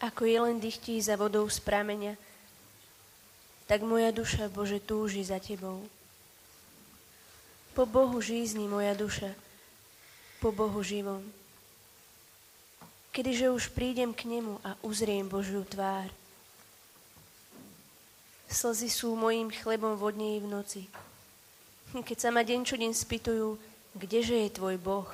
Ako jelen dychtí za vodou z prameňa, tak moja duša, Bože, túži za Tebou. Po Bohu žízni moja duša, po Bohu živom. Kedyže už prídem k nemu a uzriem Božiu tvár. Slzy sú mojím chlebom vo dne i v noci. Keď sa ma deň čo deň spýtujú, kdeže je tvoj Boh?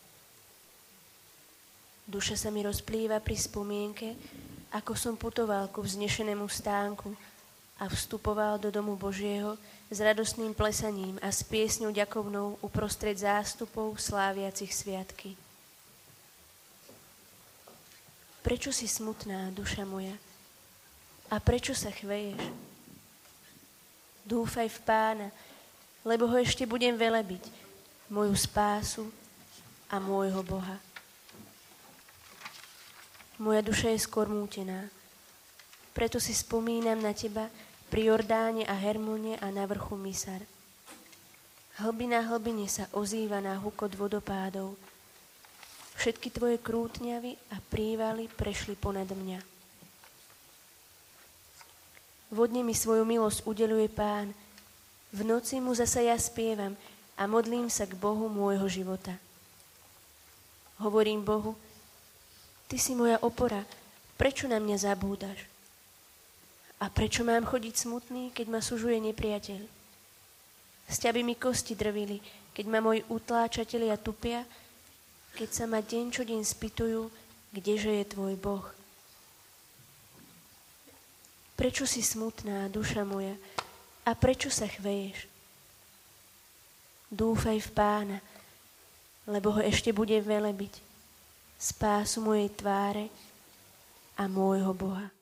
Duša sa mi rozplýva pri spomienke, ako som putoval ku vznešenému stánku a vstupoval do domu Božieho s radostným plesaním a s piesňou ďakovnou uprostred zástupov sláviacich sviatky. Prečo si smutná, duša moja? A prečo sa chveješ? Dúfaj v Pána, lebo ho ešte budem velebiť, moju spásu a môjho Boha. Moja duša je skormútená, preto si spomínam na Teba pri Jordáne a Hermone a na vrchu Misar. Hlbina hlbine sa ozýva na hukot vodopádov. Všetky Tvoje krútňavy a prívaly prešli ponad mňa. Vodne mi svoju milosť udeľuje Pán. V noci mu zasa ja spievam a modlím sa k Bohu môjho života. Hovorím Bohu, Ty si moja opora, prečo na mňa zabúdaš? A prečo mám chodiť smutný, keď ma sužuje nepriateľ? Sťa by mi kosti drvili, keď ma moji utláčatelia tupia, keď sa ma deň čo deň spýtujú, kdeže je tvoj Boh? Prečo si smutná, duša moja, a prečo sa chveješ? Dúfaj v Pána, lebo ho ešte budem velebiť, spásu mojej tváre a môjho Boha.